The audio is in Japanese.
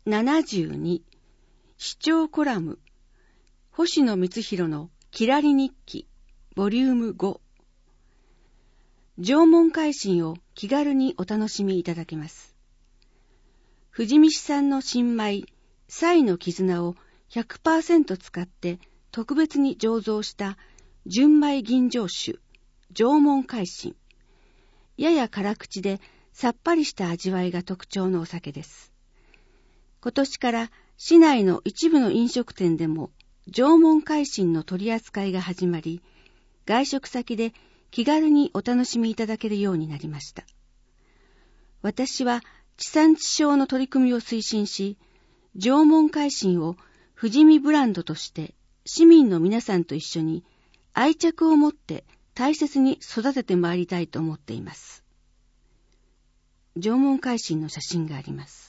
72視聴コラム星野光弘のきらり日記ボリューム5。縄文海進を気軽にお楽しみいただけます。富士見市産の新米彩の絆を 100% 使って特別に醸造した純米吟醸酒縄文海進。やや辛口でさっぱりした味わいが特徴のお酒です。今年から市内の一部の飲食店でも縄文海進の取り扱いが始まり、外食先で気軽にお楽しみいただけるようになりました。私は地産地消の取り組みを推進し、縄文海進を富士見ブランドとして市民の皆さんと一緒に愛着を持って大切に育ててまいりたいと思っています。縄文海進の写真があります。